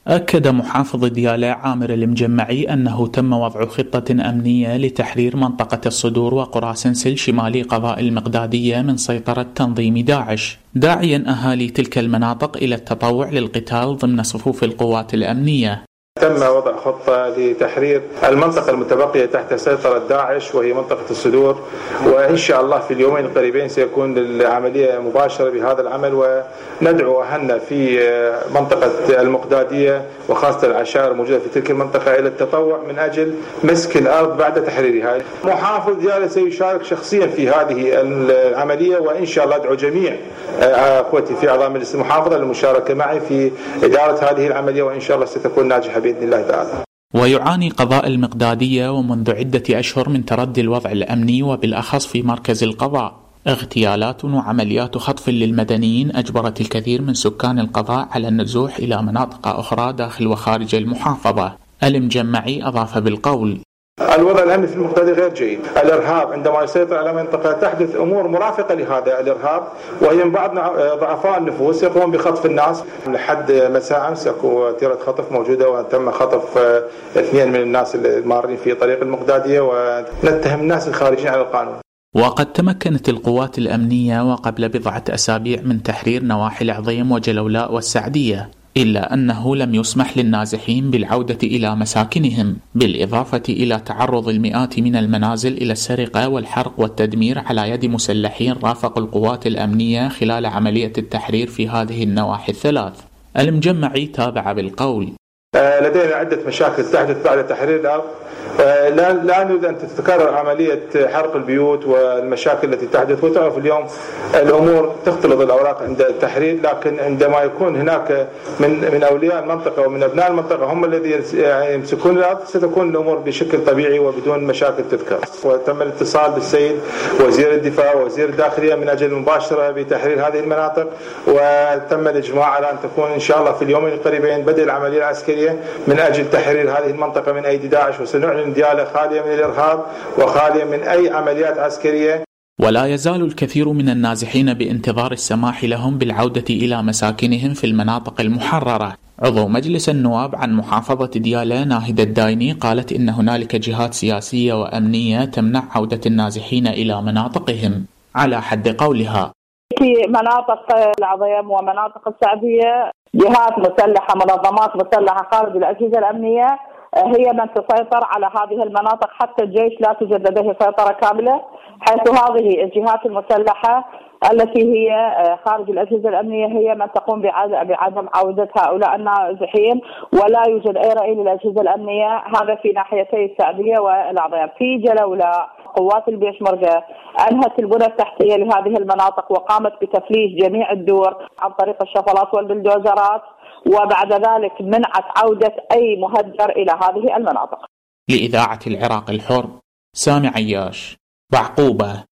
أكد محافظ ديالى عامر المجمعي أنه تم وضع خطة أمنية لتحرير منطقة الصدور وقرى سنسل شمالي قضاء المقدادية من سيطرة تنظيم داعش، داعيا أهالي تلك المناطق إلى التطوع للقتال ضمن صفوف القوات الأمنية. تم وضع خطة لتحرير المنطقة المتبقية تحت سيطرة داعش وهي منطقة الصدور، وإن شاء الله في اليومين القريبين سيكون العملية مباشرة بهذا العمل، وندعو أهلنا في منطقة المقدادية وخاصة العشائر الموجودة في تلك المنطقة إلى التطوع من أجل مسك الأرض بعد تحريرها. محافظ ديالى سيشارك شخصيا في هذه العملية، وإن شاء الله أدعو جميع أخوتي في أعضاء مجلس المحافظة للمشاركة معي في إدارة هذه العملية، وإن شاء الله ستكون ناجحة بإذن الله تعالى. ويعاني قضاء المقدادية ومنذ عدة أشهر من تردي الوضع الأمني، وبالأخص في مركز القضاء اغتيالات وعمليات خطف للمدنيين أجبرت الكثير من سكان القضاء على النزوح إلى مناطق أخرى داخل وخارج المحافظة. المجمعي أضاف بالقول: الوضع الأمني في المقدادية غير جيد. الإرهاب عندما يسيطر على منطقة تحدث أمور مرافقة لهذا الإرهاب، وهي من بعض ضعفاء النفوس يقوم بخطف الناس. لحد مساء أمس اكو تيرة خطف موجودة، وتم خطف 2 من الناس المارين في طريق المقدادية، ونتهم الناس الخارجين على القانون. وقد تمكنت القوات الأمنية وقبل بضعة أسابيع من تحرير نواحي العظيم وجلولاء والسعدية، إلا أنه لم يسمح للنازحين بالعودة إلى مساكنهم، بالإضافة إلى تعرض المئات من المنازل إلى السرقة والحرق والتدمير على يد مسلحين رافقوا القوات الأمنية خلال عملية التحرير في هذه النواحي الثلاث. المجمعي تابع بالقول: لدينا عدة مشاكل تحدث بعد تحرير الأرض. لا نريد أن تتكرر عملية حرق البيوت والمشاكل التي تحدث، وتعرف اليوم الأمور تختلط الأوراق عند التحرير، لكن عندما يكون هناك من أولياء المنطقة ومن أبناء المنطقة هم الذين يمسكون الأرض، ستكون الأمور بشكل طبيعي وبدون مشاكل تذكر. وتم الاتصال بالسيد وزير الدفاع ووزير الداخلية من أجل المباشرة بتحرير هذه المناطق، وتم الإجماع على أن تكون إن شاء الله في اليومين القريبين بدء العملية العسكرية من أجل تحرير هذه المنطقة من أيدي داعش، وسنعلن ديالى خالية من الإرهاب وخالية من أي عمليات عسكرية. ولا يزال الكثير من النازحين بانتظار السماح لهم بالعودة إلى مساكنهم في المناطق المحررة. عضو مجلس النواب عن محافظة ديالى ناهدة الدايني قالت إن هنالك جهات سياسية وأمنية تمنع عودة النازحين إلى مناطقهم. على حد قولها: في مناطق العظيم ومناطق السعدية جهات مسلحة، منظمات مسلحة خارج الأجهزة الأمنية هي من تسيطر على هذه المناطق، حتى الجيش لا توجد لديه سيطرة كاملة، حيث هذه الجهات المسلحة التي هي خارج الأجهزة الأمنية هي من تقوم بعدم عودة هؤلاء النازحين، ولا يوجد أي رأي للأجهزة الأمنية. هذا في ناحيتي السعدية والعظيم. في جلولاء قوات البيشمركة أنهت البنى التحتية لهذه المناطق وقامت بتفليش جميع الدور عن طريق الشفلات والبلدوزرات، وبعد ذلك منعت عودة أي مهجر إلى هذه المناطق. لإذاعة العراق الحر، سامي عياش، بعقوبة.